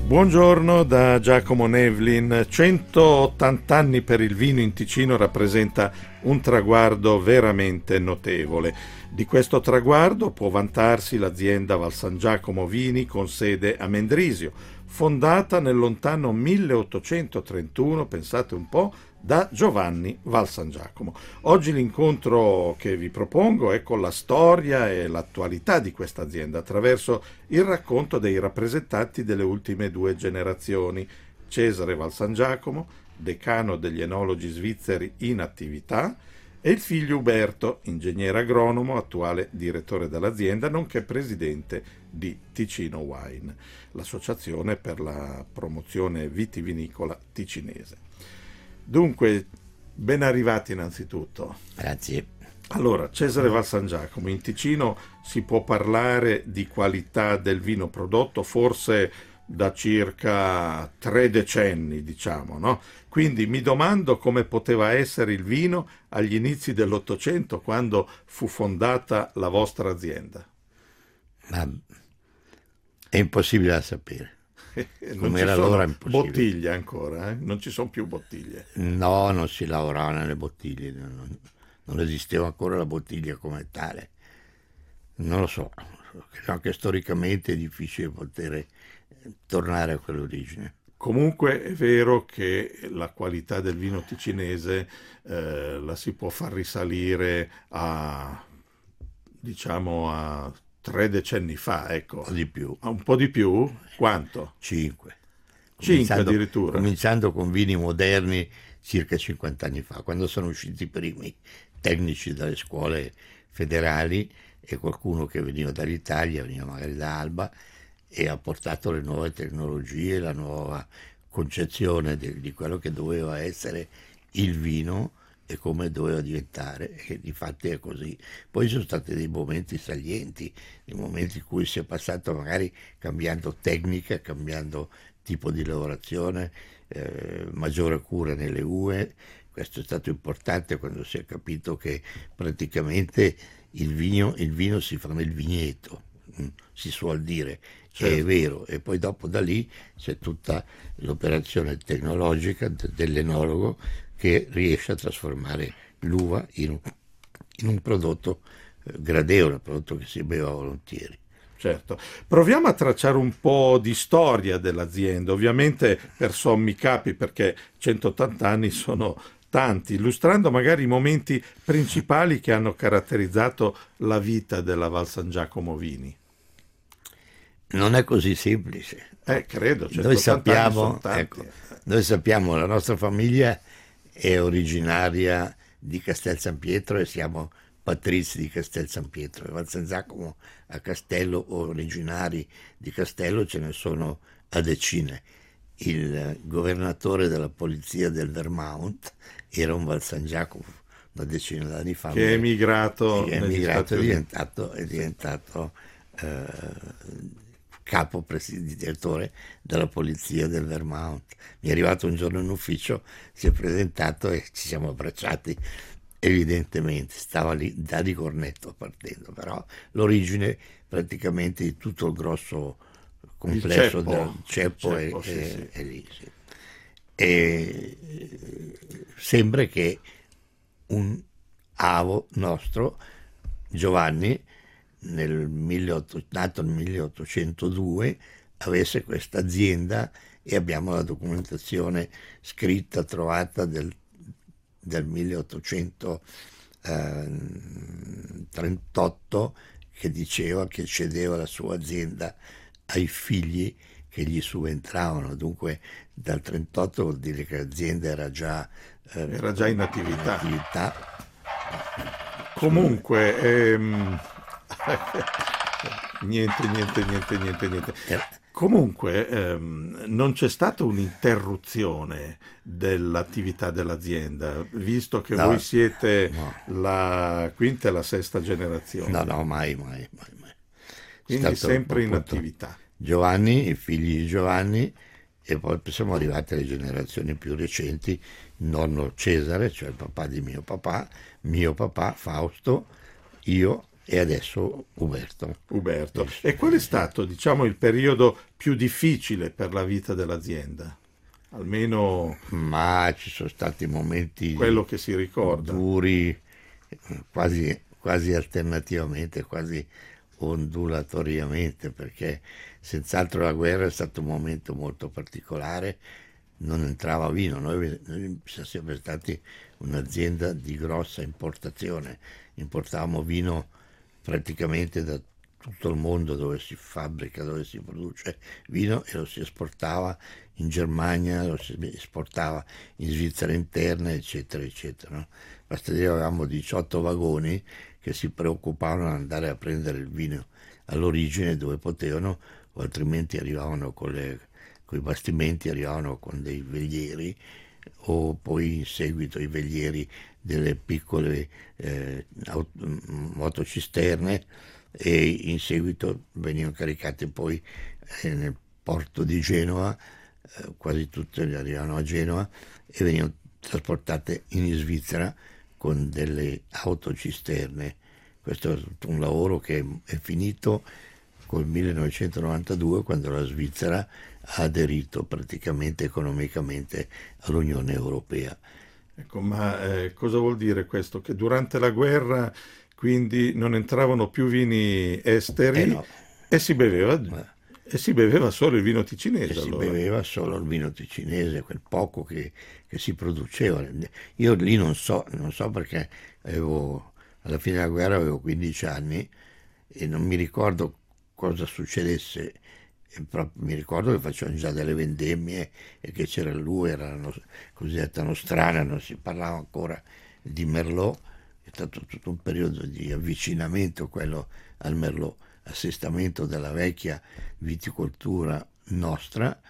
Buongiorno da Giacomo Nevlin. 180 anni per il vino in Ticino rappresenta un traguardo veramente notevole. Di questo traguardo può vantarsi l'azienda Val San Giacomo Vini con sede a Mendrisio, fondata nel lontano 1831, pensate un po', da Giovanni Val San Giacomo. Oggi l'incontro che vi propongo è con la storia e l'attualità di questa azienda attraverso il racconto dei rappresentanti delle ultime due generazioni: Cesare Val San Giacomo, decano degli enologi svizzeri in attività, e il figlio Uberto, ingegnere agronomo, attuale direttore dell'azienda, nonché presidente di Ticino Wine, l'associazione per la promozione vitivinicola ticinese. Dunque, ben arrivati innanzitutto. Grazie. Allora, Cesare Val San Giacomo, in Ticino si può parlare di qualità del vino prodotto forse da circa 3 decenni, diciamo, no? Quindi mi domando come poteva essere il vino agli inizi dell'Ottocento, quando fu fondata la vostra azienda. Ma è impossibile da sapere. Non ci sono bottiglie ancora, non ci sono più bottiglie. No, non si lavorava nelle bottiglie, non esisteva ancora la bottiglia come tale. Non lo so, credo che storicamente è difficile poter tornare a quell'origine. Comunque è vero che la qualità del vino ticinese la si può far risalire a 3 decenni fa, ecco. O di più. Un po' di più? Quanto? 5. 5 addirittura. Cominciando con vini moderni circa 50 anni fa, quando sono usciti i primi tecnici dalle scuole federali e qualcuno che veniva dall'Italia, veniva magari da Alba, e ha portato le nuove tecnologie, la nuova concezione di quello che doveva essere il vino e come doveva diventare, e difatti è così. Poi ci sono stati dei momenti salienti, dei momenti in cui si è passato magari cambiando tecnica, cambiando tipo di lavorazione, maggiore cura nelle uve. Questo è stato importante quando si è capito che praticamente il vino si fa nel vigneto, si suol dire, certo. È vero, e poi dopo da lì c'è tutta l'operazione tecnologica dell'enologo che riesce a trasformare l'uva in un prodotto gradevole, un prodotto che si beva volentieri. Certo. Proviamo a tracciare un po' di storia dell'azienda, ovviamente per sommi capi, perché 180 anni sono tanti, illustrando magari i momenti principali che hanno caratterizzato la vita della Val San Giacomo Vini. Non è così semplice. Credo, noi sappiamo, la nostra famiglia è originaria di Castel San Pietro e siamo patrizi di Castel San Pietro. E Val San Giacomo a Castello, originari di Castello, ce ne sono a decine. Il governatore della polizia del Vermont era un Val San Giacomo una decina d'anni fa. Che è emigrato è diventato capo direttore della polizia del Vermont. Mi è arrivato un giorno in ufficio, si è presentato e ci siamo abbracciati. Evidentemente stava lì da di cornetto partendo, però l'origine praticamente di tutto il grosso complesso del ceppo è lì. Sì. E sembra che un avo nostro, Giovanni, nato nel 1802, avesse questa azienda, e abbiamo la documentazione scritta trovata del 1838 che diceva che cedeva la sua azienda ai figli che gli subentravano. Dunque dal 38 vuol dire che l'azienda era già in attività. Comunque niente. Comunque non c'è stata un'interruzione dell'attività dell'azienda, visto che voi siete la quinta e la sesta generazione. No, mai. Quindi sempre in attività. Giovanni, i figli di Giovanni, e poi siamo arrivati alle generazioni più recenti, il nonno Cesare, cioè il papà di mio papà Fausto, io e adesso Uberto. Uberto. E qual è stato, diciamo, il periodo più difficile per la vita dell'azienda? Almeno Ma ci sono stati momenti quello che si ricorda. duri, quasi alternativamente, quasi ondulatoriamente, perché senz'altro la guerra è stato un momento molto particolare, non entrava vino, noi siamo sempre stati un'azienda di grossa importazione, importavamo vino praticamente da tutto il mondo dove si fabbrica, dove si produce vino, e lo si esportava in Germania, lo si esportava in Svizzera interna, eccetera, eccetera. No? Basta dire, avevamo 18 vagoni che si preoccupavano di andare a prendere il vino all'origine dove potevano, o altrimenti arrivavano con i bastimenti, arrivavano con dei velieri, o poi in seguito i velieri delle piccole motocisterne, e in seguito venivano caricate poi nel porto di Genova, quasi tutte arrivavano a Genova e venivano trasportate in Svizzera con delle autocisterne. Questo è tutto un lavoro che è finito col 1992, quando la Svizzera ha aderito praticamente economicamente all'Unione Europea. Ecco, ma cosa vuol dire questo? Che durante la guerra quindi non entravano più vini esteri No. e si beveva solo il vino ticinese, Si allora. beveva solo il vino ticinese, quel poco che si produceva. Io lì non so perché alla fine della guerra avevo 15 anni e non mi ricordo cosa succedesse. Mi ricordo che facevano già delle vendemmie e che c'era era la cosiddetta nostrana, non si parlava ancora di Merlot. È stato tutto un periodo di avvicinamento quello al Merlot, assestamento della vecchia viticoltura nostra,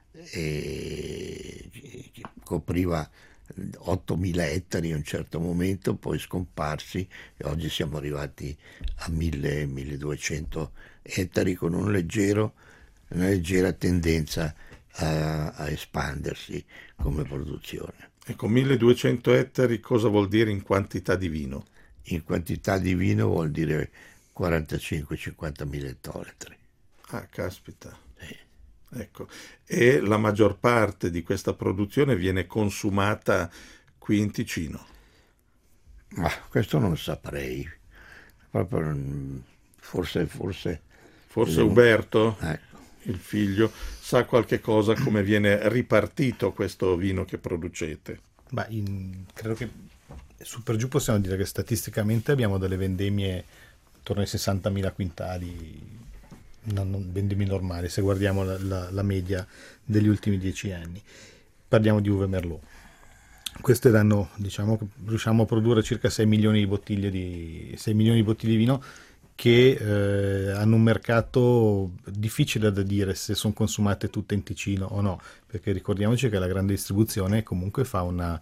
che copriva 8.000 ettari a un certo momento, poi scomparsi, e oggi siamo arrivati a 1.000-1.200 ettari con una leggera tendenza a espandersi come produzione. Ecco, 1200 ettari cosa vuol dire in quantità di vino? In quantità di vino vuol dire 45-50 mila ettolitri. Ah, caspita. Sì. Ecco. E la maggior parte di questa produzione viene consumata qui in Ticino? Ma questo non saprei. Proprio, forse Uberto, ecco. il figlio, sa qualche cosa come viene ripartito questo vino che producete? Credo che su per giù possiamo dire che statisticamente abbiamo delle vendemmie attorno ai 60.000 quintali, vendemmie normali, se guardiamo la media degli ultimi 10 anni. Parliamo di uve Merlot. Queste danno, diciamo che riusciamo a produrre circa 6 milioni di bottiglie di vino, che hanno un mercato difficile da dire se sono consumate tutte in Ticino o no, perché ricordiamoci che la grande distribuzione comunque fa una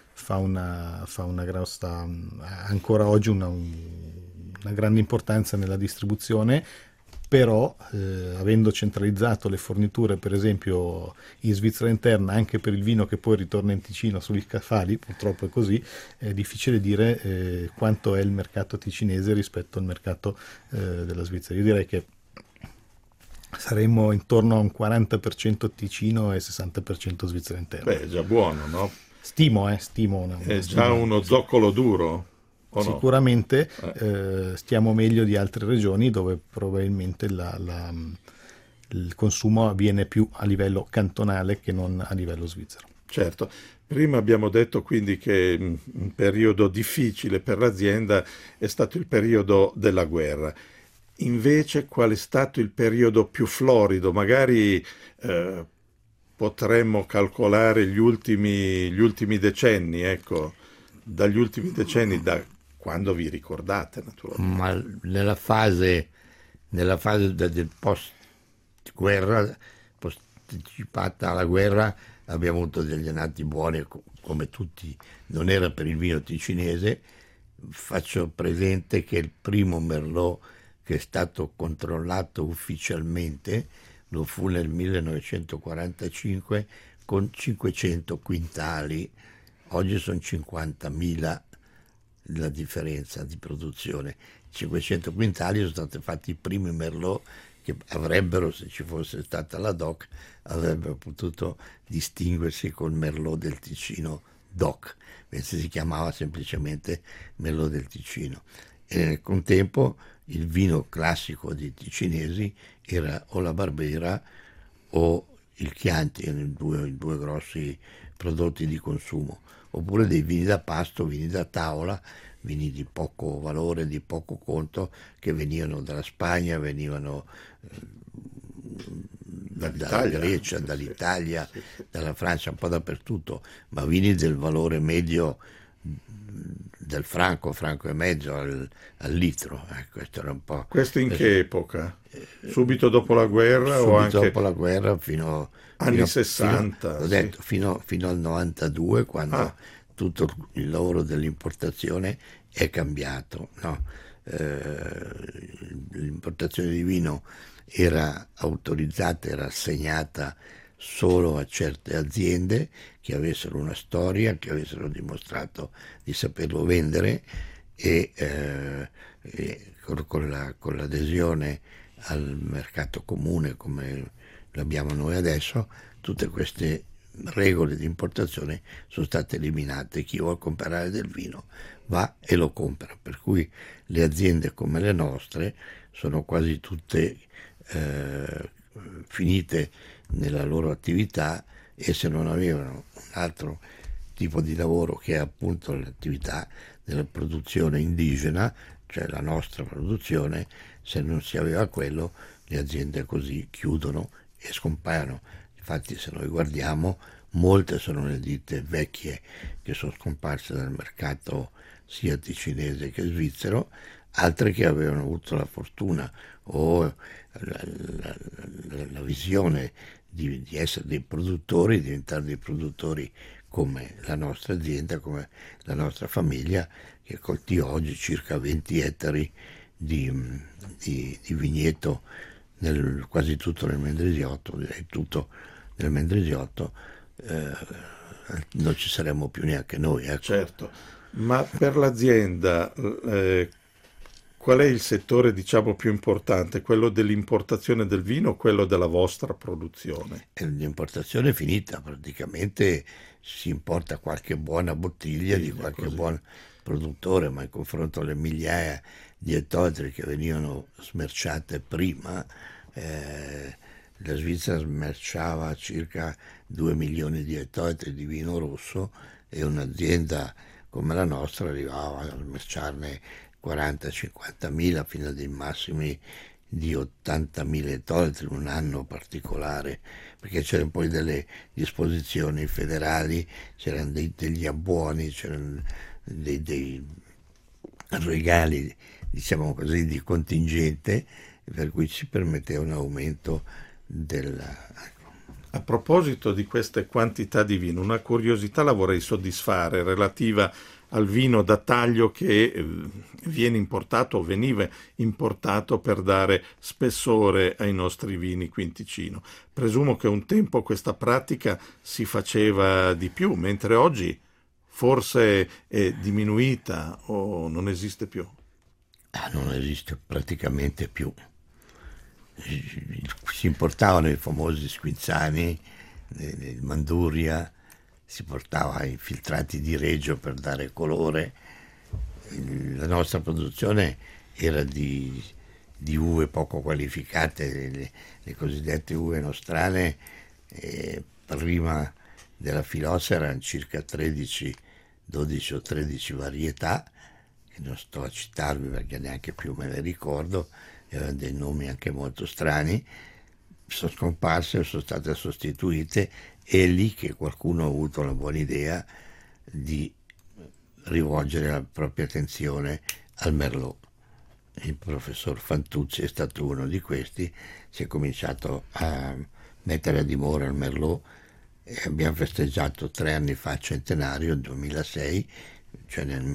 grossa, ancora oggi una grande importanza nella distribuzione, però avendo centralizzato le forniture per esempio in Svizzera interna anche per il vino che poi ritorna in Ticino sugli scaffali, purtroppo è così, è difficile dire quanto è il mercato ticinese rispetto al mercato della Svizzera. Io direi che saremmo intorno a un 40% Ticino e 60% Svizzera interna. Beh, è già buono, no? Stimo è già uno zoccolo duro. Sicuramente stiamo meglio di altre regioni dove probabilmente il consumo avviene più a livello cantonale che non a livello svizzero. Certo, prima abbiamo detto quindi che un periodo difficile per l'azienda è stato il periodo della guerra. Invece qual è stato il periodo più florido? Magari potremmo calcolare gli ultimi decenni, ecco, dagli ultimi decenni, da quando vi ricordate naturalmente. Ma nella fase del post-guerra, posticipata alla guerra, abbiamo avuto degli annati buoni come tutti, non era per il vino ticinese. Faccio presente che il primo Merlot che è stato controllato ufficialmente lo fu nel 1945 con 500 quintali, oggi sono 50.000 la differenza di produzione. 500 quintali sono stati fatti i primi Merlot che avrebbero, se ci fosse stata la DOC, avrebbero potuto distinguersi col Merlot del Ticino DOC, mentre si chiamava semplicemente Merlot del Ticino. E nel contempo il vino classico dei ticinesi era o la Barbera o il Chianti, i due grossi prodotti di consumo, oppure dei vini da pasto, vini da tavola, vini di poco valore, di poco conto, che venivano dalla Spagna, venivano dalla Grecia, dall'Italia, dalla Francia, un po' dappertutto, ma vini del valore medio del franco e mezzo al litro. Questo era un po'. Questo in che epoca? Subito dopo la guerra subito o anche dopo la guerra fino anni 60? Ho detto fino al 92, quando tutto il lavoro dell'importazione è cambiato, no? L'importazione di vino era autorizzata, era assegnata solo a certe aziende che avessero una storia, che avessero dimostrato di saperlo vendere, e con l'adesione al mercato comune come l'abbiamo noi adesso, tutte queste regole di importazione sono state eliminate. Chi vuole comprare del vino va e lo compra, per cui le aziende come le nostre sono quasi tutte finite nella loro attività, e se non avevano un altro tipo di lavoro, che è appunto l'attività della produzione indigena, cioè la nostra produzione, se non si aveva quello, le aziende così chiudono e scompaiono. Infatti, se noi guardiamo, molte sono le ditte vecchie che sono scomparse dal mercato sia ticinese che svizzero, altre che avevano avuto la fortuna o la visione di essere dei produttori, di diventare dei produttori come la nostra azienda, come la nostra famiglia, che coltiva oggi circa 20 ettari di vigneto quasi tutto nel Mendrisiotto, direi tutto nel Mendrisiotto. Non ci saremmo più neanche noi, ecco. Certo, ma per l'azienda qual è il settore, diciamo, più importante? Quello dell'importazione del vino o quello della vostra produzione? L'importazione è finita, praticamente si importa qualche buona bottiglia di qualche buon produttore, ma in confronto alle migliaia di ettolitri che venivano smerciate prima, la Svizzera smerciava circa 2 milioni di ettolitri di vino rosso, e un'azienda come la nostra arrivava a smerciarne 40-50 mila, fino a dei massimi di 80.000 ettolitri in un anno particolare, perché c'erano poi delle disposizioni federali, c'erano degli abbuoni, c'erano dei regali, diciamo così, di contingente, per cui ci permetteva un aumento A proposito di queste quantità di vino, una curiosità la vorrei soddisfare relativa al vino da taglio che viene importato o veniva importato per dare spessore ai nostri vini qui in Ticino. Presumo che un tempo questa pratica si faceva di più, mentre oggi forse è diminuita o non esiste più. Non esiste praticamente più. Si importavano i famosi squinzani, il Manduria, si portava i filtrati di Reggio per dare colore. La nostra produzione era di uve poco qualificate, le cosiddette uve nostrane. Prima della Filosa erano circa 12 o 13 varietà, che non sto a citarvi perché neanche più me le ricordo, erano dei nomi anche molto strani. Sono scomparse, sono state sostituite, e è lì che qualcuno ha avuto la buona idea di rivolgere la propria attenzione al Merlot. Il professor Fantuzzi è stato uno di questi, si è cominciato a mettere a dimora il Merlot, e abbiamo festeggiato 3 anni fa il centenario, il 2006, cioè nel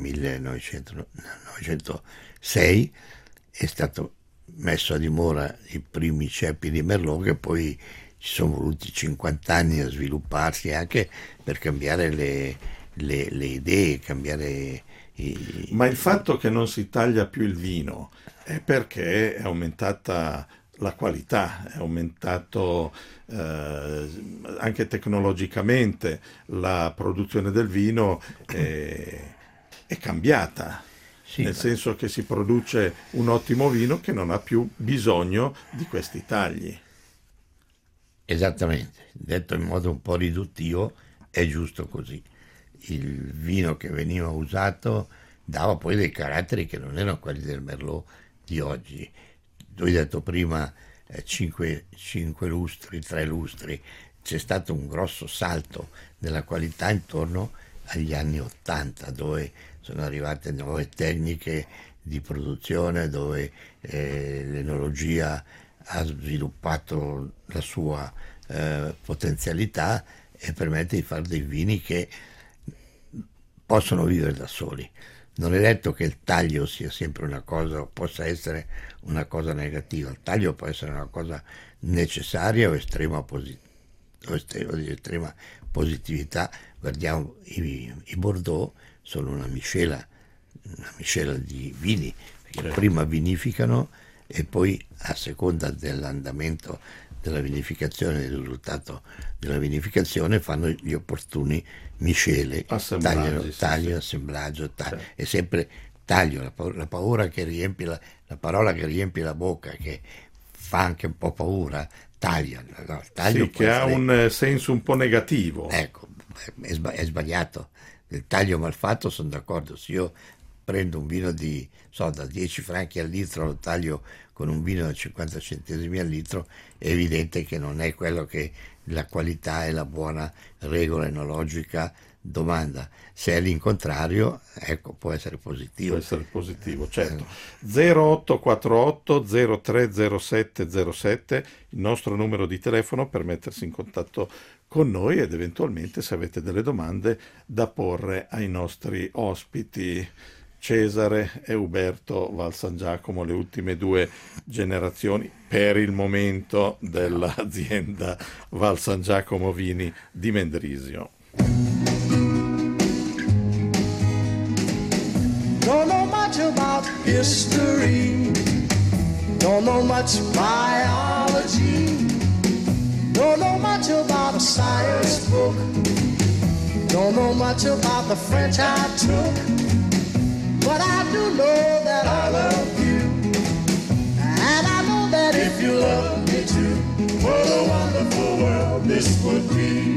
1906, è stato messo a dimora i primi ceppi di Merlot, che poi ci sono voluti 50 anni a svilupparsi, anche per cambiare le idee, cambiare Ma il fatto che non si taglia più il vino è perché è aumentata la qualità, è aumentato anche tecnologicamente la produzione del vino è cambiata, Sì, nel senso che si produce un ottimo vino che non ha più bisogno di questi tagli. esattamente, detto in modo un po' riduttivo, è giusto così. Il vino che veniva usato dava poi dei caratteri che non erano quelli del Merlot di oggi. Tu hai detto prima 5 lustri, 3 lustri, c'è stato un grosso salto della qualità intorno agli anni 80, dove sono arrivate nuove tecniche di produzione, dove l'enologia ha sviluppato la sua potenzialità e permette di fare dei vini che possono vivere da soli. Non è detto che il taglio sia sempre una cosa, possa essere una cosa negativa. Il taglio può essere una cosa necessaria o di estrema positività. Guardiamo i Bordeaux, sono una miscela di vini, che prima vinificano e poi a seconda dell'andamento della vinificazione, del risultato della vinificazione, fanno gli opportuni miscele, taglio, assemblaggio, è sempre taglio, la paura che riempie la parola che riempie la bocca, che fa anche un po' paura, taglio, no, taglio sì, che ha un senso un po' negativo. Ecco, è sbagliato. Il taglio mal fatto sono d'accordo. Se io prendo un vino da 10 franchi al litro, lo taglio con un vino da 50 centesimi al litro, è evidente che non è quello che la qualità e la buona regola enologica domanda. Se è l'incontrario, ecco, può essere positivo. Può essere positivo, certo. 0848 030707, il nostro numero di telefono per mettersi in contatto con noi ed eventualmente se avete delle domande da porre ai nostri ospiti. Cesare e Uberto Val San Giacomo, le ultime 2 generazioni per il momento dell'azienda Val San Giacomo Vini di Mendrisio. Don't know much about history, don't know much biology, don't know much about a science book, don't know much about the French I took. But I do know that I love you, and I know that if you love me too, what a wonderful world this would be.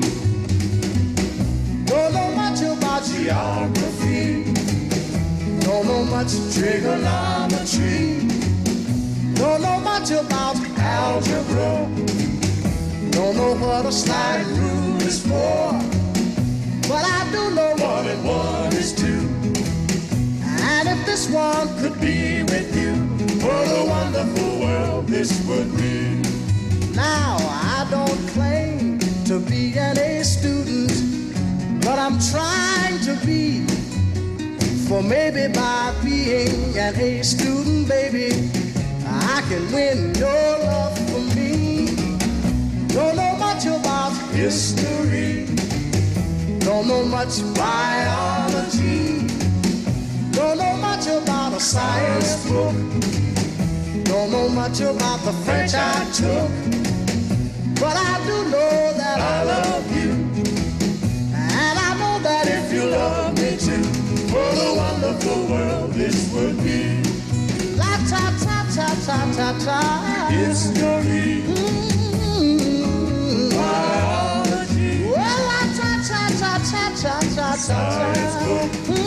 Don't know much about geography, don't know much trigonometry, don't know much about algebra, don't know what a slide rule is for, but I do know 1 and 1 is 2. And if this one could be with you, what a wonderful world this would be. Now, I don't claim to be an A student, but I'm trying to be. For maybe by being an A student, baby, I can win your love for me. Don't know much about history, don't know much biology, don't know much about a science book, don't know much about the French I took, but I do know that I love you, and I know that if you love me too, what a wonderful world this would be. La ta ta ta ta ta ta. History, biology, well la ta ta ta ta ta ta ta. Science book,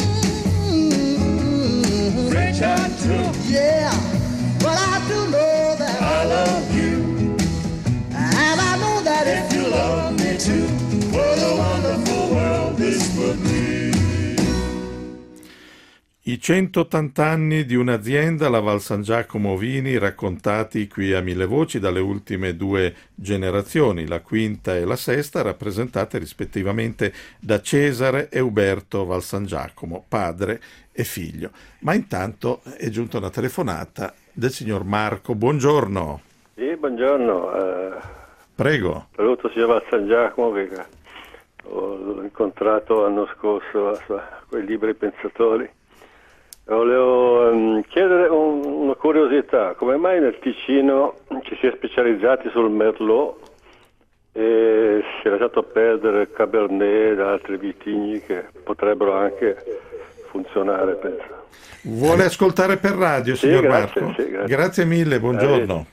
French I took, yeah, but I do know that I love you, and I know that if you love me too, what a wonderful world this would be. I 180 anni di un'azienda, la Val San Giacomo Vini, raccontati qui a 1000 voci dalle ultime 2 generazioni, la quinta e la sesta, rappresentate rispettivamente da Cesare e Uberto Val San Giacomo, padre e figlio. Ma intanto è giunta una telefonata del signor Marco. Buongiorno. Sì, buongiorno. Prego. Saluto signor Val San Giacomo, che l'ho incontrato l'anno scorso a quei libri pensatori. Volevo chiedere una curiosità, come mai nel Ticino ci si è specializzati sul Merlot e si è lasciato perdere il Cabernet ed altri vitigni che potrebbero anche funzionare, penso. Vuole ascoltare per radio, Sì, signor grazie, Marco? sì, grazie. Grazie mille, buongiorno.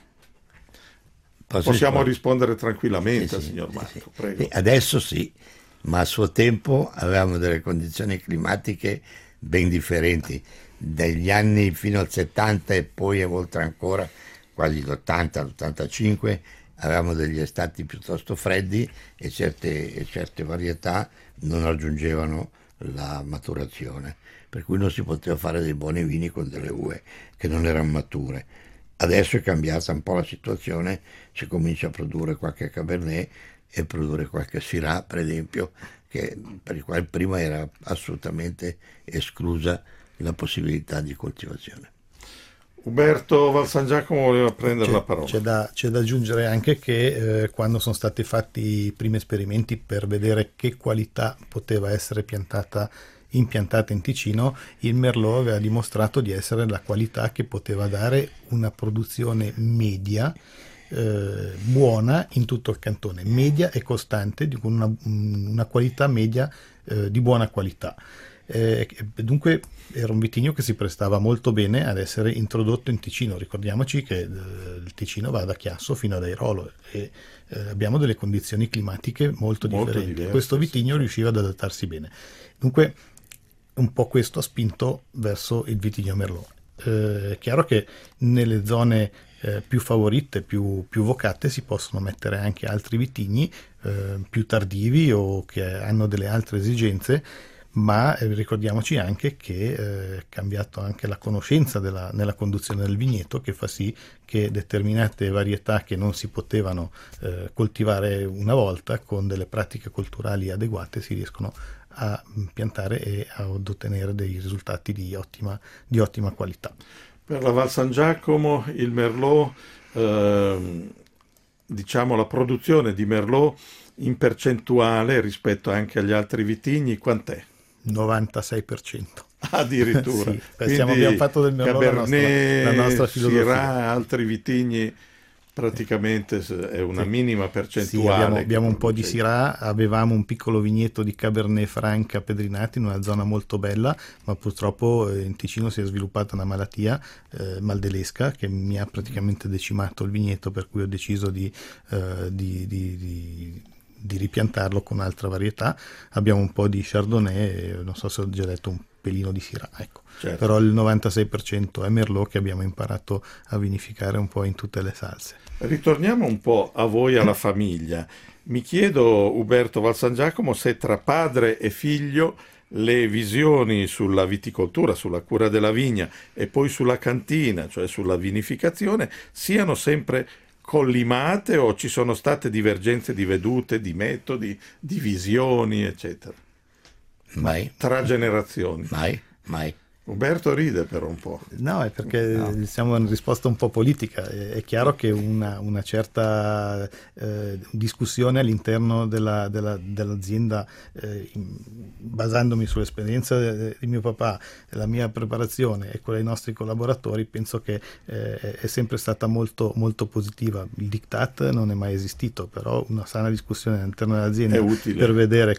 Possiamo rispondere? rispondere tranquillamente Sì, al sì, signor sì, Marco, sì. prego. Sì, adesso sì, ma a suo tempo avevamo delle condizioni climatiche ben differenti. Dagli anni fino al 70 e poi oltre ancora, quasi l'80, l'85, avevamo degli estati piuttosto freddi e certe varietà non raggiungevano la maturazione, per cui non si poteva fare dei buoni vini con delle uve che non erano mature. Adesso è cambiata un po' la situazione, si comincia a produrre qualche Cabernet e produrre qualche Syrah, per esempio, per il quale prima era assolutamente esclusa la possibilità di coltivazione. Uberto Valsan Giacomo voleva prendere la parola. C'è da aggiungere anche che quando sono stati fatti i primi esperimenti per vedere che qualità poteva essere impiantata in Ticino, il Merlot aveva dimostrato di essere la qualità che poteva dare una produzione media buona in tutto il cantone, media e costante, con una qualità media di buona qualità. Dunque era un vitigno che si prestava molto bene ad essere introdotto in Ticino. Ricordiamoci che il Ticino va da Chiasso fino ad Airolo e abbiamo delle condizioni climatiche molto differenti. diverse, Questo vitigno riusciva ad adattarsi bene. Dunque un po' questo ha spinto verso il vitigno Merlot. È chiaro che nelle zone più favorite, più vocate, si possono mettere anche altri vitigni più tardivi o che hanno delle altre esigenze, ma ricordiamoci anche che è cambiato anche la conoscenza nella conduzione del vigneto, che fa sì che determinate varietà che non si potevano coltivare una volta, con delle pratiche culturali adeguate si riescono a piantare e ad ottenere dei risultati di ottima qualità. Per la Val San Giacomo il Merlot, diciamo la produzione di Merlot in percentuale rispetto anche agli altri vitigni, quant'è? 96%. Addirittura. Sì, Quindi abbiamo fatto del Merlot Cabernet, la nostra filosofia. Syrah, altri vitigni praticamente è una minima percentuale. Sì, abbiamo un po' di producete. Syrah, avevamo un piccolo vigneto di Cabernet Franc a Pedrinati in una zona molto bella, ma purtroppo in Ticino si è sviluppata una malattia maldelesca che mi ha praticamente decimato il vigneto, per cui ho deciso di ripiantarlo con un'altra varietà. Abbiamo un po' di Chardonnay, non so se ho già detto, un pelino di Syrah, ecco. Certo. Però il 96% è Merlot, che abbiamo imparato a vinificare un po' in tutte le salse. Ritorniamo un po' a voi, alla famiglia. Mi chiedo, Uberto Valsan Giacomo, se tra padre e figlio le visioni sulla viticoltura, sulla cura della vigna e poi sulla cantina, cioè sulla vinificazione, siano sempre collimate o ci sono state divergenze di vedute, di metodi, di visioni, eccetera, Mai, tra generazioni. mai. Uberto ride però un po'. No, è perché siamo in risposta un po' politica. È chiaro che una certa discussione all'interno dell'azienda, basandomi sull'esperienza di mio papà, la mia preparazione e quella dei nostri collaboratori, penso che è sempre stata molto, molto positiva. Il diktat non è mai esistito, però una sana discussione all'interno dell'azienda È utile. per vedere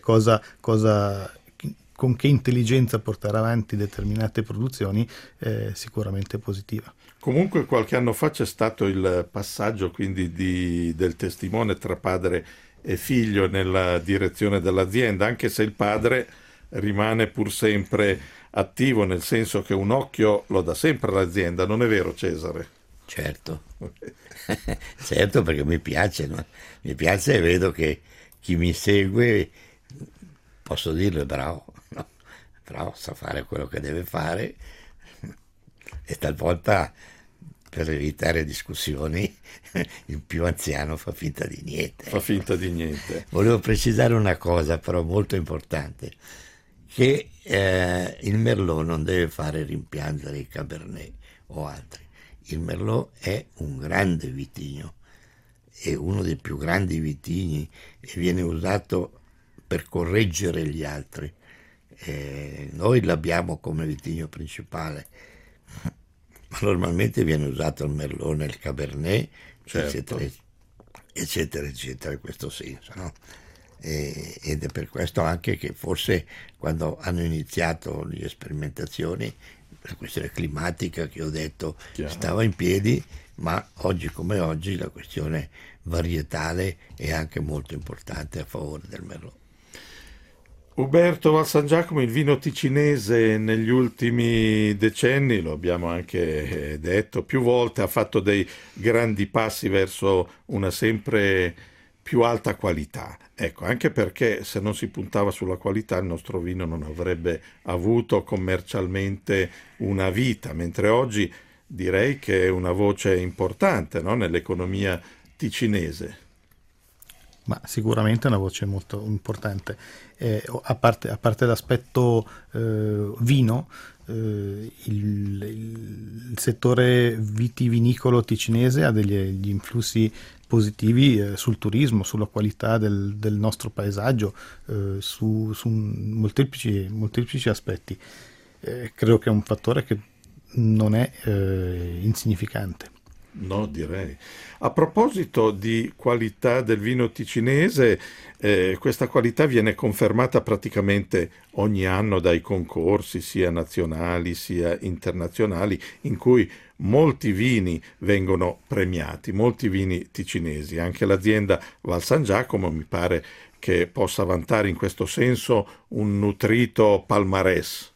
con che intelligenza portare avanti determinate produzioni è sicuramente positiva. Comunque qualche anno fa c'è stato il passaggio quindi del testimone tra padre e figlio nella direzione dell'azienda, anche se il padre rimane pur sempre attivo, nel senso che un occhio lo dà sempre all'azienda, non è vero Cesare? Certo, certo, perché mi piace, no? Mi piace e vedo che chi mi segue, posso dirlo, è bravo, no? Bravo, sa fare quello che deve fare e talvolta, per evitare discussioni, il più anziano fa finta di niente. Fa finta di niente. Volevo precisare una cosa però molto importante, che il Merlot non deve fare rimpiangere i Cabernet o altri. Il Merlot è un grande vitigno, è uno dei più grandi vitigni e viene usato per correggere gli altri. Noi l'abbiamo come vitigno principale, ma normalmente viene usato il Merlot, il Cabernet, Certo. eccetera, eccetera, in questo senso, no? Ed è per questo anche che forse quando hanno iniziato le sperimentazioni la questione climatica che ho detto Chiaro. stava in piedi, ma oggi come oggi la questione varietale è anche molto importante a favore del Merlot. Uberto Val San Giacomo, il vino ticinese negli ultimi decenni, lo abbiamo anche detto più volte, ha fatto dei grandi passi verso una sempre più alta qualità. Ecco, anche perché se non si puntava sulla qualità il nostro vino non avrebbe avuto commercialmente una vita, mentre oggi direi che è una voce importante, no, nell'economia ticinese. Ma sicuramente è una voce molto importante. A parte l'aspetto vino, il settore vitivinicolo ticinese ha degli influssi positivi sul turismo, sulla qualità del nostro paesaggio, su molteplici aspetti. Credo che è un fattore che non è insignificante. No, direi. A proposito di qualità del vino ticinese, questa qualità viene confermata praticamente ogni anno dai concorsi, sia nazionali sia internazionali, in cui molti vini vengono premiati, molti vini ticinesi. Anche l'azienda Val San Giacomo mi pare che possa vantare in questo senso un nutrito palmarès.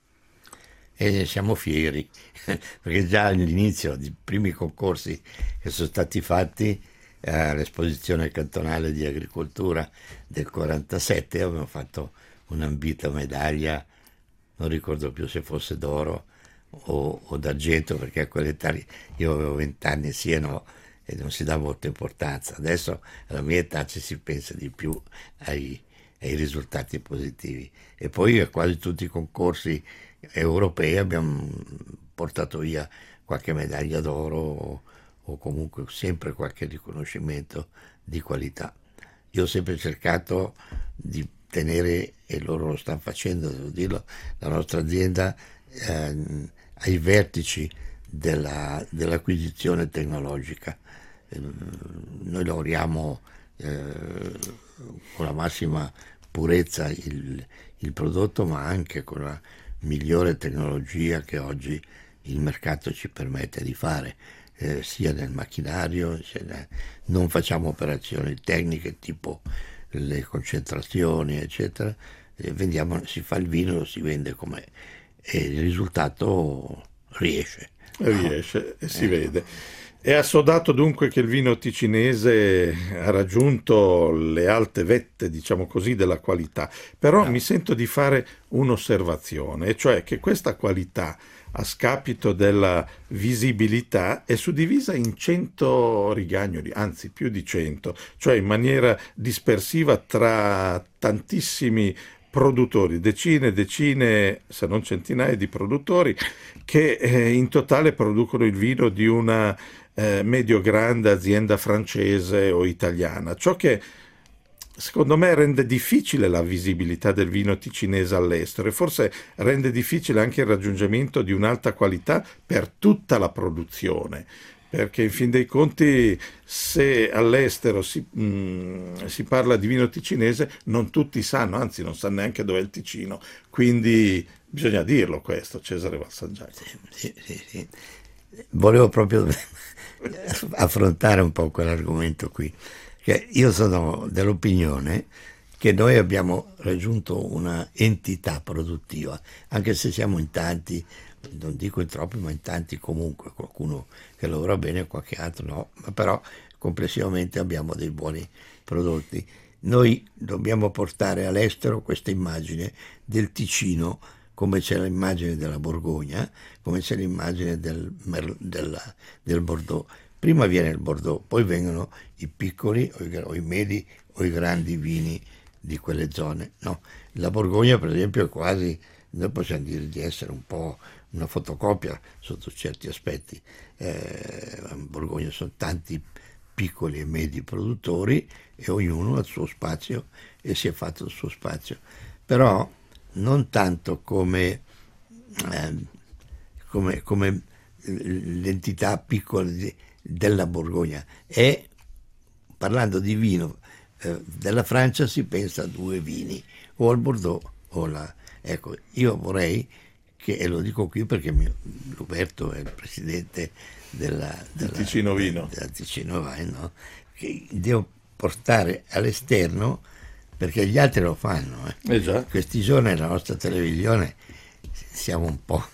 E siamo fieri, perché già all'inizio dei primi concorsi che sono stati fatti all'esposizione cantonale di agricoltura del 47 avevamo fatto un'ambita medaglia, non ricordo più se fosse d'oro o d'argento, perché a quell'età io avevo 20 anni sì e no, e non si dà molta importanza. Adesso alla mia età ci si pensa di più ai risultati positivi. E poi a quasi tutti i concorsi europei abbiamo portato via qualche medaglia d'oro o comunque sempre qualche riconoscimento di qualità. Io ho sempre cercato di tenere, e loro lo stanno facendo, devo dirlo, la nostra azienda ai vertici dell'acquisizione tecnologica. Noi lavoriamo con la massima purezza il prodotto, ma anche con la migliore tecnologia che oggi il mercato ci permette di fare, sia nel macchinario, non facciamo operazioni tecniche tipo le concentrazioni, eccetera, si fa il vino, lo si vende com'è e il risultato riesce. Riesce e si vede. È assodato dunque che il vino ticinese ha raggiunto le alte vette, diciamo così, della qualità. Però mi sento di fare un'osservazione, e cioè che questa qualità, a scapito della visibilità, è suddivisa in 100 rigagnoli, anzi più di 100, cioè in maniera dispersiva tra tantissimi produttori, decine e decine, se non centinaia di produttori che in totale producono il vino di una medio-grande azienda francese o italiana. Ciò che secondo me rende difficile la visibilità del vino ticinese all'estero e forse rende difficile anche il raggiungimento di un'alta qualità per tutta la produzione. Perché in fin dei conti, se all'estero si parla di vino ticinese, non tutti sanno, anzi non sanno neanche dov'è il Ticino. Quindi bisogna dirlo questo, Cesare Val San Giacomo. Sì. Volevo proprio affrontare un po' quell'argomento qui, che io sono dell'opinione che noi abbiamo raggiunto una entità produttiva, anche se siamo in tanti, non dico in troppi, ma in tanti comunque, qualcuno che lavora bene e qualche altro no, ma però complessivamente abbiamo dei buoni prodotti. Noi dobbiamo portare all'estero questa immagine del Ticino, come c'è l'immagine della Borgogna, come c'è l'immagine del Bordeaux. Prima viene il Bordeaux, poi vengono i piccoli o i medi o i grandi vini di quelle zone. No, la Borgogna per esempio è quasi, noi possiamo dire di essere un po' una fotocopia sotto certi aspetti. In Borgogna sono tanti piccoli e medi produttori e ognuno ha il suo spazio e si è fatto il suo spazio. Però non tanto come l'entità piccola della Borgogna, e parlando di vino della Francia si pensa a due vini, o al Bordeaux o ecco, io vorrei che, e lo dico qui perché Roberto è il presidente del Ticino Vino, della Ticino Vino, che devo portare all'esterno, perché gli altri lo fanno. Già. Questi giorni la nostra televisione siamo un po'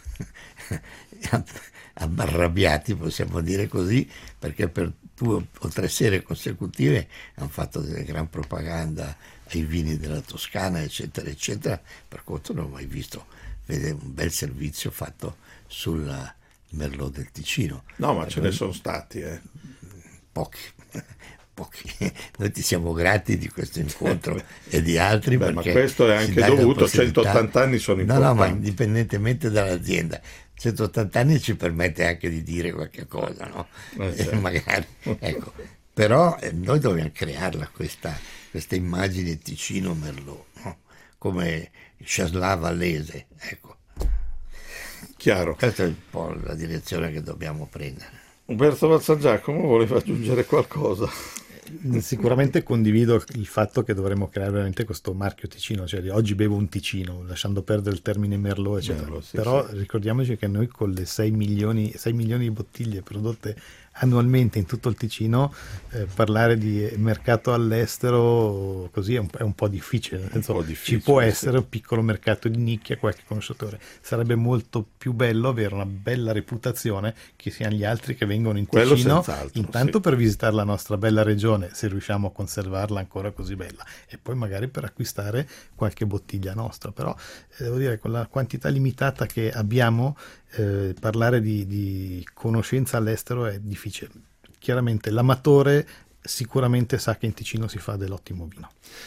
arrabbiati, possiamo dire così, perché per 2 o 3 sere consecutive hanno fatto delle gran propaganda ai vini della Toscana, eccetera, eccetera. Per contro non ho mai visto un bel servizio fatto sul Merlot del Ticino. No, ma ce ne sono stati. Pochi. Noi ti siamo grati di questo incontro e di altri. Beh, ma questo è anche dovuto, 180 anni sono importanti. No, ma indipendentemente dall'azienda, 180 anni ci permette anche di dire qualche cosa, no? Certo. Magari, ecco. Però noi dobbiamo crearla questa immagine Ticino Merlot, no? Come Chasselas Vallese, ecco. Chiaro. Questa è un po' la direzione che dobbiamo prendere. Umberto Valsangiacomo voleva aggiungere qualcosa? Sicuramente condivido il fatto che dovremmo creare veramente questo marchio Ticino, cioè oggi bevo un Ticino, lasciando perdere il termine Merlot, eccetera. Merlot, sì, però sì. Ricordiamoci che noi con le 6 milioni di bottiglie prodotte annualmente in tutto il Ticino, parlare di mercato all'estero così è un po' difficile, nel senso, ci può essere un piccolo mercato di nicchia, qualche conoscitore. Sarebbe molto più bello avere una bella reputazione, che siano gli altri che vengono in Ticino, intanto per visitare la nostra bella regione, se riusciamo a conservarla ancora così bella, e poi magari per acquistare qualche bottiglia nostra. Però devo dire, con la quantità limitata che abbiamo, parlare di conoscenza all'estero è difficile. Chiaramente l'amatore sicuramente sa che in Ticino si fa dell'ottimo vino.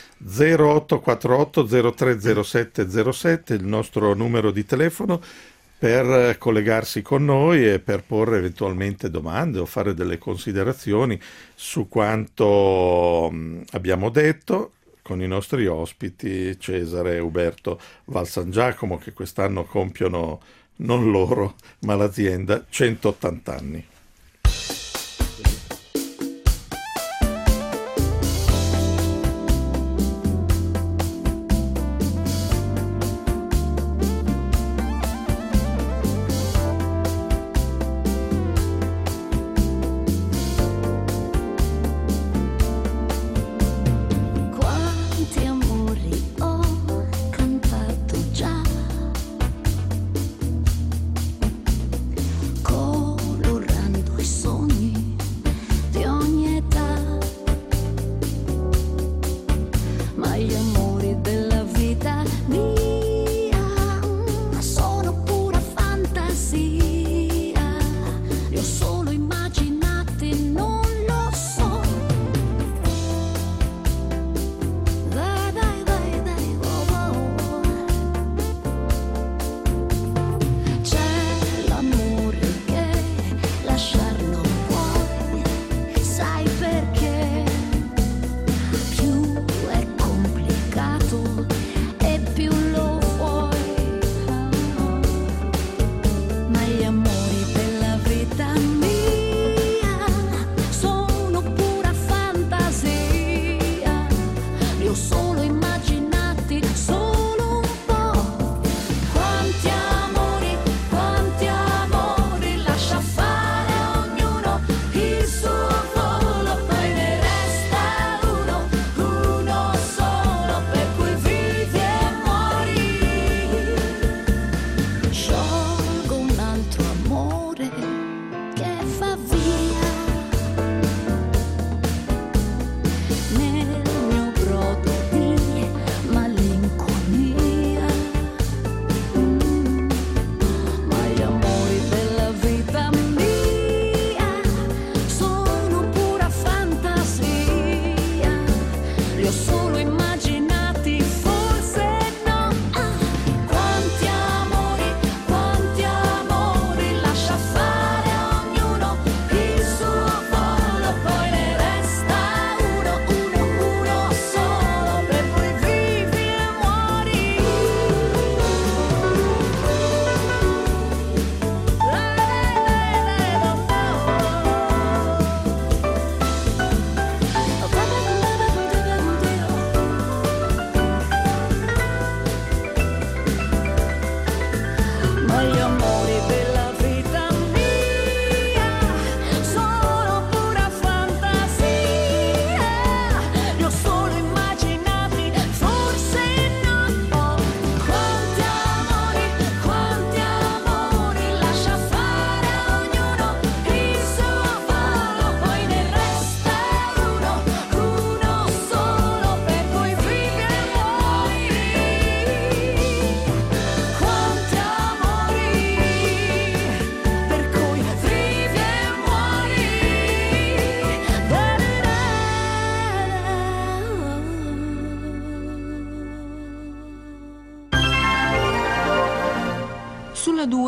0848 030707 il nostro numero di telefono per collegarsi con noi e per porre eventualmente domande o fare delle considerazioni su quanto abbiamo detto con i nostri ospiti Cesare e Uberto Valsangiacomo, che quest'anno compiono non loro ma l'azienda 180 anni. Colorando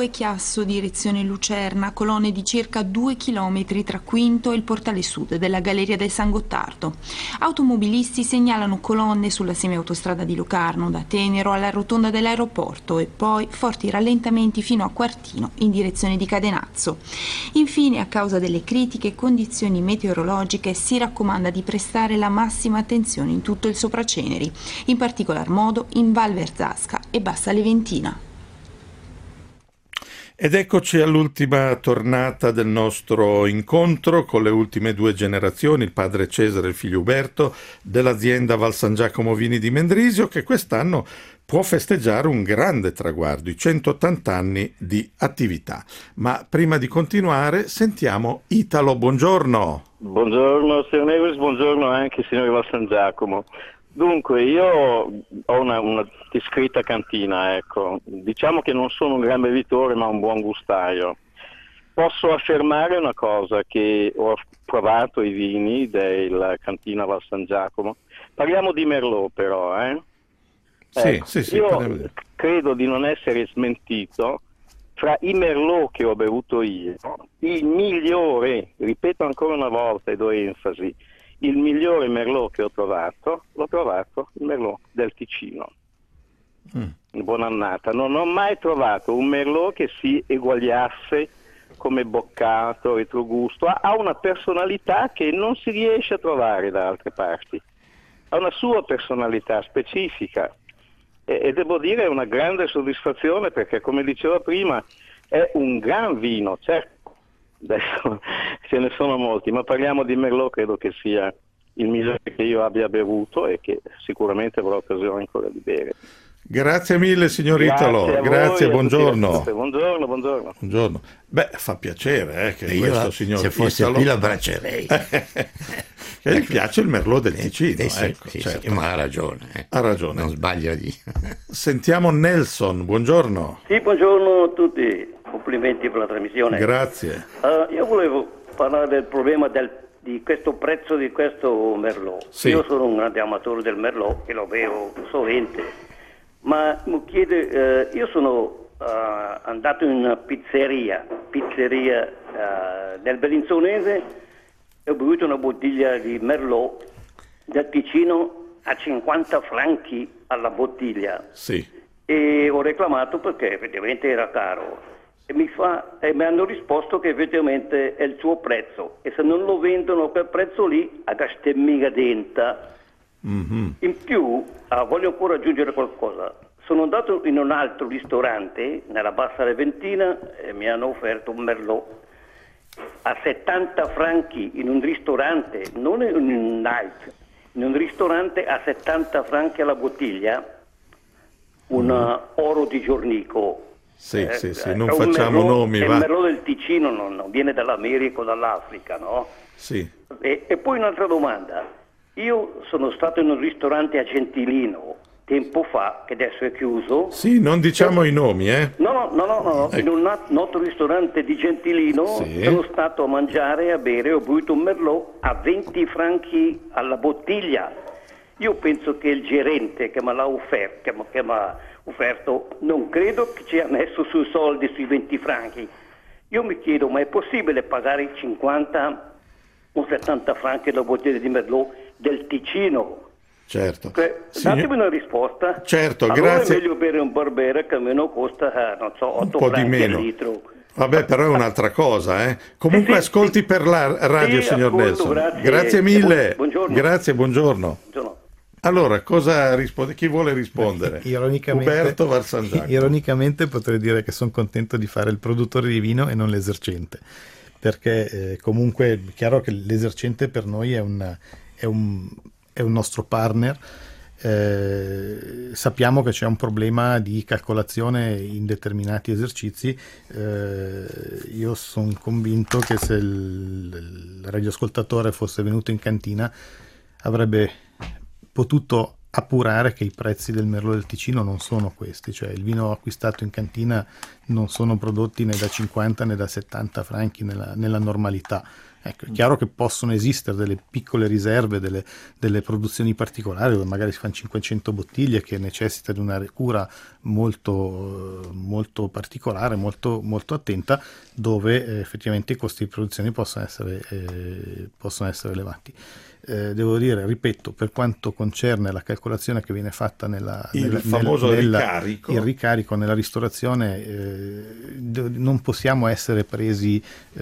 Q2 Chiasso direzione Lucerna, colonne di circa 2 km tra Quinto e il portale sud della Galleria del San Gottardo. Automobilisti segnalano colonne sulla semiautostrada di Locarno da Tenero alla rotonda dell'aeroporto e poi forti rallentamenti fino a Quartino in direzione di Cadenazzo. Infine, a causa delle critiche condizioni meteorologiche, si raccomanda di prestare la massima attenzione in tutto il Sopraceneri, in particolar modo in Val Verzasca e Bassa Leventina. Ed eccoci all'ultima tornata del nostro incontro con le ultime due generazioni, il padre Cesare e il figlio Uberto, dell'azienda Val San Giacomo Vini di Mendrisio, che quest'anno può festeggiare un grande traguardo, i 180 anni di attività. Ma prima di continuare sentiamo Italo. Buongiorno. Buongiorno signor Neves, buongiorno anche signor Val San Giacomo. Dunque, io ho una discreta cantina, ecco. Diciamo che non sono un gran bevitore ma un buon gustaio. Posso affermare una cosa, che ho provato i vini della cantina Val San Giacomo. Parliamo di Merlot però, Sì, sì, io credo di non essere smentito. Fra i Merlot che ho bevuto io, il migliore, ripeto ancora una volta e do enfasi, il migliore Merlot che l'ho trovato il Merlot del Ticino. Buon'annata. Non ho mai trovato un Merlot che si eguagliasse come boccato, retrogusto. Ha una personalità che non si riesce a trovare da altre parti. Ha una sua personalità specifica e devo dire è una grande soddisfazione, perché, come dicevo prima, è un gran vino. Certo, adesso ce ne sono molti, ma parliamo di Merlot, credo che sia il migliore che io abbia bevuto e che sicuramente avrò occasione ancora di bere. Grazie mille signor Italo, grazie, buongiorno. Buongiorno. Beh, fa piacere che io, questo signor se fosse Italo qui l'abbraccerei. che gli piace il Merlot del Ticino, sì, ecco, sì, certo. sì, ma ha ragione. Ha ragione. Non sbaglia di... Sentiamo Nelson, buongiorno. Sì, buongiorno a tutti, complimenti per la trasmissione. Grazie. Io volevo parlare del problema di questo prezzo di questo Merlot. Sì. Io sono un grande amatore del Merlot e lo bevo sovente, ma mi chiede, io sono andato in una pizzeria del Bellinzonese e ho bevuto una bottiglia di Merlot del Ticino a 50 franchi alla bottiglia. Sì. E ho reclamato perché effettivamente era caro e mi hanno risposto che effettivamente è il suo prezzo e se non lo vendono a quel prezzo lì a stemmiga denta. Mm-hmm. In più voglio ancora aggiungere qualcosa. Sono andato in un altro ristorante nella Bassa Leventina e mi hanno offerto un Merlot a 70 franchi in un ristorante, non in un night, in un ristorante a 70 franchi alla bottiglia, un oro di Giornico. Sì, non facciamo Merlot, nomi, il va. Merlot del Ticino non viene dall'America o dall'Africa, no? Sì. E poi un'altra domanda. Io sono stato in un ristorante a Gentilino tempo fa, che adesso è chiuso. Sì, non diciamo i nomi, No. Ecco. In un noto ristorante di Gentilino Sì. sono stato a mangiare e a bere, ho bevuto un Merlot a 20 franchi alla bottiglia. Io penso che il gerente che me l'ha offerto, non credo che ci ha messo sui soldi, sui 20 franchi. Io mi chiedo, ma è possibile pagare 50 o 70 franchi la bottiglia di Merlot del Ticino? Certo. Datemi una risposta. Certo, allora grazie. è meglio bere un Barbera che almeno costa, 8 Un po' di franchi al meno. litro. Vabbè, però è un'altra cosa, Comunque Sì, ascolti per la radio, Sì, signor ascolto, Nelson. grazie. Mille. Buongiorno. Grazie, buongiorno. Buongiorno. Allora, cosa risponde? Chi vuole rispondere? Uberto Val San Giacomo. Ironicamente potrei dire che sono contento di fare il produttore di vino e non l'esercente, perché comunque è chiaro che l'esercente per noi è un nostro partner. Sappiamo che c'è un problema di calcolazione in determinati esercizi. Io sono convinto che se il radioascoltatore fosse venuto in cantina avrebbe potuto appurare che i prezzi del Merlot del Ticino non sono questi, cioè il vino acquistato in cantina non sono prodotti né da 50 né da 70 franchi nella normalità. Ecco, è chiaro che possono esistere delle piccole riserve, delle produzioni particolari dove magari si fanno 500 bottiglie che necessita di una cura molto, molto particolare, molto, molto attenta, dove effettivamente i costi di produzione possono essere elevati. Devo dire, ripeto, per quanto concerne la calcolazione che viene fatta il famoso ricarico. Il ricarico nella ristorazione, non possiamo essere presi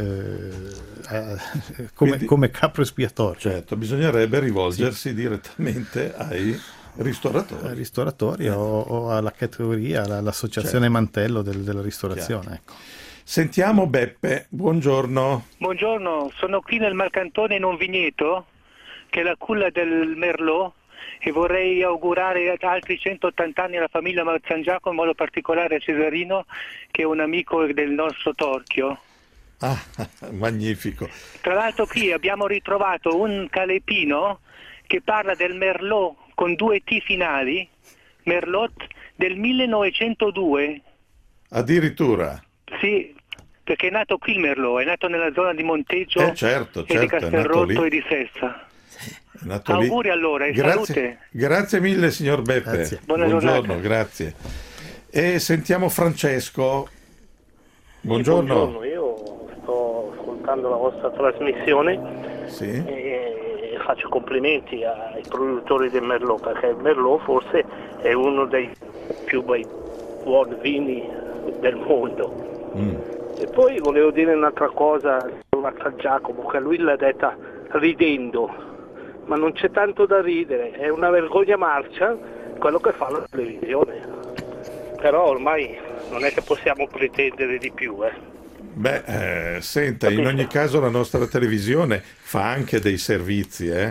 come capro espiatorio. Certo, bisognerebbe rivolgersi direttamente ai ristoratori. O alla categoria, all'associazione Mantello della ristorazione. Ecco. Sentiamo Beppe, buongiorno. Buongiorno, sono qui nel Marcantone in un vigneto che è la culla del Merlot e vorrei augurare altri 180 anni alla famiglia San Giacomo, in modo particolare a Cesarino, che è un amico del nostro Torchio. Ah, magnifico. Tra l'altro qui abbiamo ritrovato un calepino che parla del Merlot con 2 T finali, Merlot del 1902. Addirittura? Sì, perché è nato qui il Merlot, è nato nella zona di Monteggio certo, e di Castelrotto e di Sessa. Auguri allora e salute. Grazie mille signor Beppe. Grazie. Buongiorno, grazie. E sentiamo Francesco. Buongiorno. Io sto ascoltando la vostra trasmissione e faccio complimenti ai produttori del Merlot, perché il Merlot forse è uno dei più buoni vini del mondo. E poi volevo dire un'altra cosa a San Giacomo, che lui l'ha detta ridendo, ma non c'è tanto da ridere, è una vergogna marcia quello che fa la televisione, però ormai non è che possiamo pretendere di più. Senta, in ogni caso la nostra televisione fa anche dei servizi e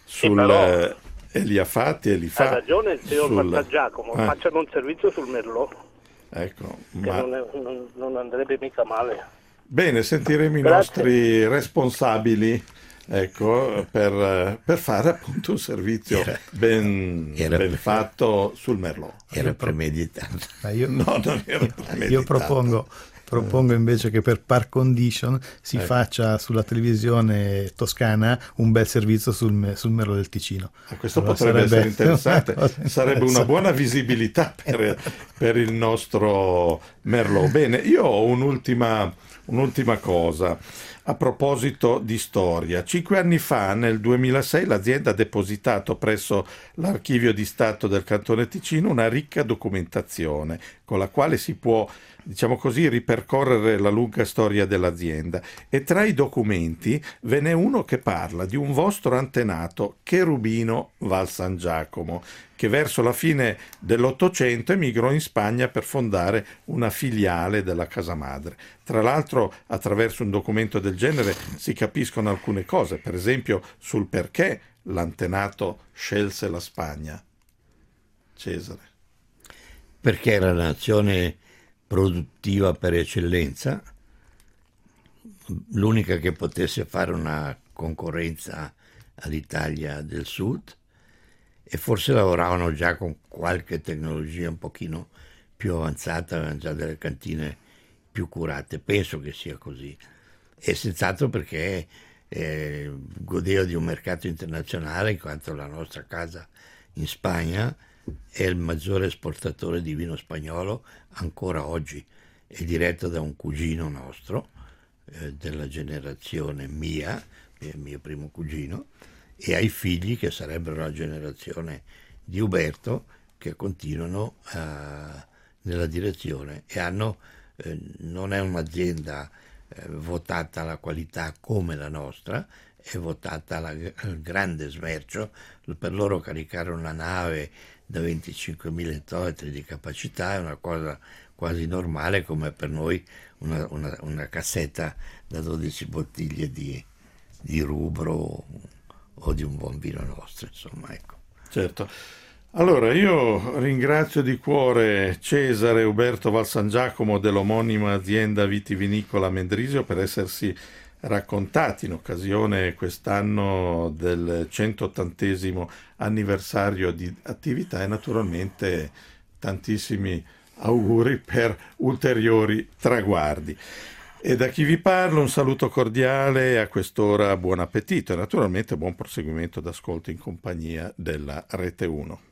li ha fatti e li fa. Ha ragione il signor San Giacomo, facciano un servizio sul Merlot, ecco, che non andrebbe mica male. Bene, sentiremo i nostri responsabili, ecco, per fare appunto un servizio ben fatto sul Merlot. Era premeditato. No, non era premeditato. Io propongo invece che per par condition si faccia sulla televisione toscana un bel servizio sul Merlot del Ticino. Questo potrebbe essere interessante, sarebbe una buona visibilità per il nostro Merlot. Bene, io ho un'ultima cosa. A proposito di storia, 5 anni fa, nel 2006, l'azienda ha depositato presso l'Archivio di Stato del Cantone Ticino una ricca documentazione con la quale si può, diciamo così, ripercorrere la lunga storia dell'azienda, e tra i documenti ve n'è uno che parla di un vostro antenato, Cherubino Val San Giacomo, che verso la fine dell'Ottocento emigrò in Spagna per fondare una filiale della casa madre. Tra l'altro, attraverso un documento del genere si capiscono alcune cose, per esempio sul perché l'antenato scelse la Spagna. Cesare. Perché era la nazione produttiva per eccellenza, l'unica che potesse fare una concorrenza all'Italia del Sud, e forse lavoravano già con qualche tecnologia un pochino più avanzata, avevano già delle cantine più curate, penso che sia così, e senz'altro perché godeva di un mercato internazionale, in quanto la nostra casa in Spagna è il maggiore esportatore di vino spagnolo ancora oggi, è diretto da un cugino nostro della generazione mia, il mio primo cugino, e ai figli che sarebbero la generazione di Uberto, che continuano nella direzione e hanno, non è un'azienda votata alla qualità come la nostra, è votata al grande smercio. Per loro caricare una nave da 25.000 ettolitri di capacità è una cosa quasi normale, come per noi una cassetta da 12 bottiglie di rubro o di un buon vino nostro, insomma, ecco. Certo. Allora, io ringrazio di cuore Cesare Uberto Val San Giacomo dell'omonima azienda vitivinicola Mendrisio per essersi raccontati in occasione quest'anno del 180° anniversario di attività, e naturalmente tantissimi auguri per ulteriori traguardi. E da chi vi parla un saluto cordiale, a quest'ora buon appetito e naturalmente buon proseguimento d'ascolto in compagnia della Rete 1.